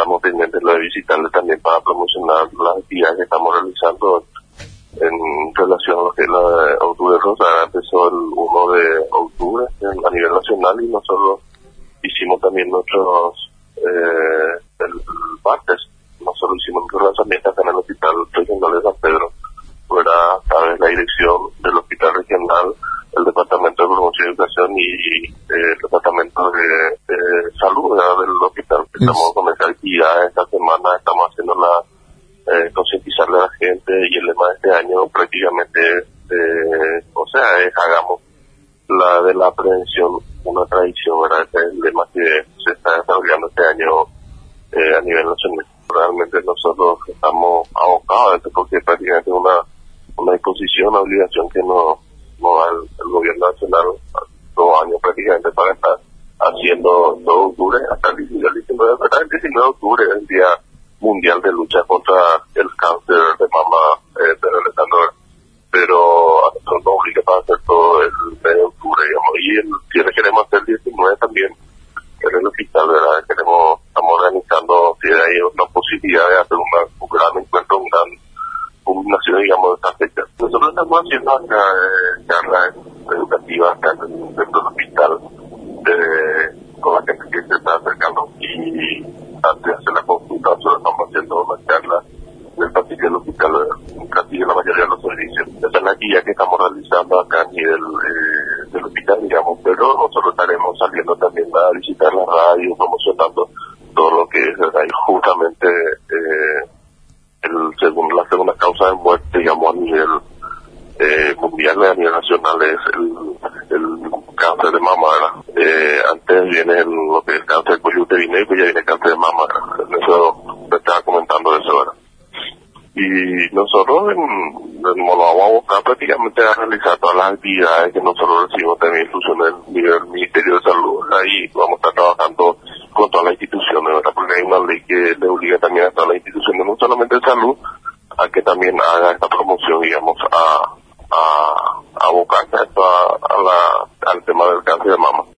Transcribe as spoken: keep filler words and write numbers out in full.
estamos pendientes de visitarle también para promocionar las actividades que estamos realizando en relación a lo que es la Octubre Rosa. Empezó el uno de octubre a nivel nacional y nosotros hicimos también nuestros, eh, el martes, nosotros hicimos nuestro lanzamiento acá en el Hospital Regional de San Pedro, fuera a través de la dirección del Hospital Regional, el Departamento de Promoción y Educación y eh, el Departamento de, de Salud, ¿verdad?, del hospital. Estamos con esta actividad esta semana, estamos haciendo la eh, concientizarle a la gente, y el lema de este año prácticamente eh, o sea, es hagamos la de la prevención una tradición, ¿verdad? Este es el lema que se está desarrollando este año eh, a nivel nacional. Realmente nosotros estamos abocados a esto porque prácticamente es una, una disposición, una obligación que nos no da el, el gobierno nacional dos años prácticamente para estar haciendo todo octubre hasta el diecinueve, ¿verdad? El diecinueve de octubre es el Día Mundial de Lucha contra el Cáncer de Mama, eh, de Alejandro, pero a nosotros nos obliga para hacer todo el mes de octubre, digamos, y el cierre queremos hacer el diecinueve también en el hospital, ¿verdad? Queremos, estamos organizando, si hay una posibilidad de hacer una, un gran encuentro, un gran combinación, digamos, de esta fecha. Nosotros estamos haciendo acá eh, charlas educativas acá dentro del hospital eh, con la gente que se está acercando, y antes de hacer la consulta nosotros estamos haciendo una charla del pasillo del hospital, casi la mayoría de los servicios. Esa es la guía que estamos realizando acá a nivel eh, del hospital, digamos, pero nosotros estaremos saliendo también a visitar la radio, promocionando todo lo que es el radio, justamente eh, el segundo, la segunda causa de muerte, digamos, a nivel eh, mundial, a nivel nacional, es el, el cáncer de mama, ¿verdad? Eh, antes viene el, lo que es el cáncer de cuello uterino, y pues ya viene el cáncer de mama, ¿verdad? Eso me estaba comentando eso, ¿verdad? Y nosotros en, en, nos vamos a buscar prácticamente a realizar todas las actividades que nosotros recibimos también instrucciones del Ministerio de Salud. Ahí vamos a estar trabajando con todas las instituciones, ¿verdad? Porque hay una ley que le obliga también a todas las instituciones, no solamente de salud, a que también haga esta promoción, digamos, a, a, a abocarse a, a la, al tema del cáncer de mama.